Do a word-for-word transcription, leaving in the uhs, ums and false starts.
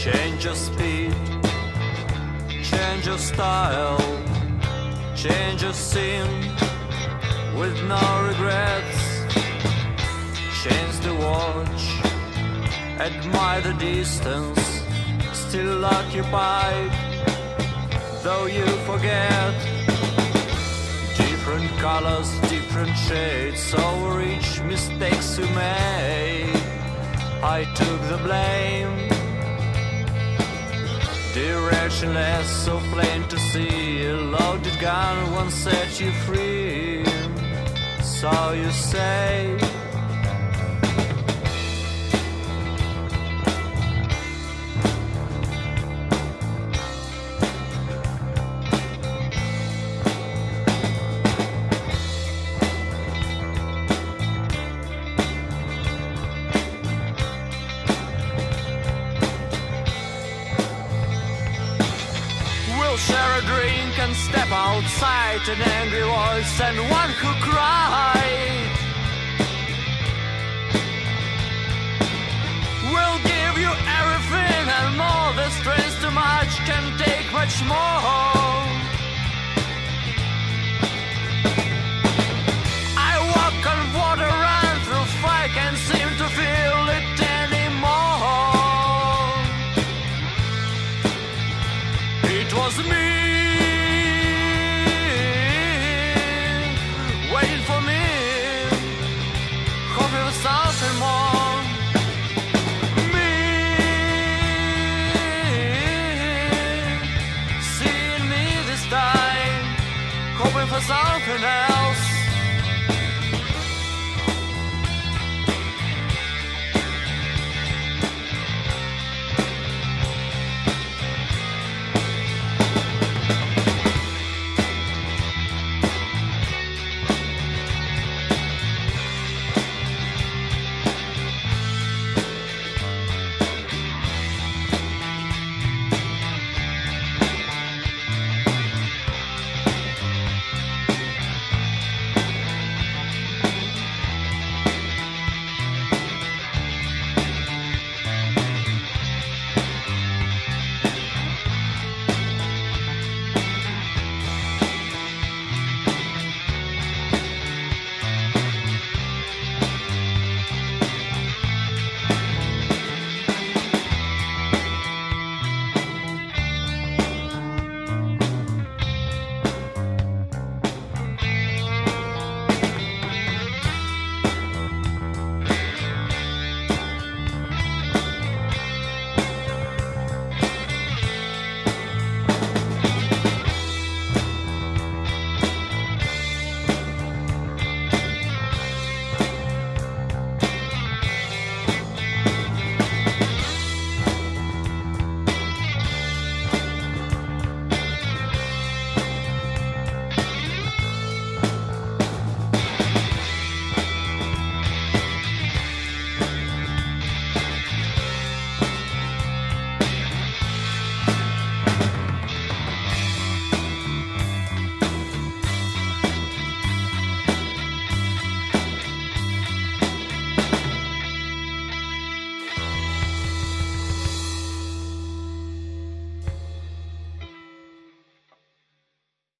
Change your speed, change your style, change your scene with no regrets. Change the watch, admire the distance, still occupied, though you forget. Different colors, different shades, over each mistakes we made. I took the blame. Directionless, so plain to see. A loaded gun won't set you free. So you say. Share a drink and step outside. An angry voice and one who cried. We'll give you everything and more. The stress too much can take much more. I walk on water, run through fire, can't seem to feel it anymore. It was me, waiting for me, hoping for something more. Me, seeing me this time, hoping for something else.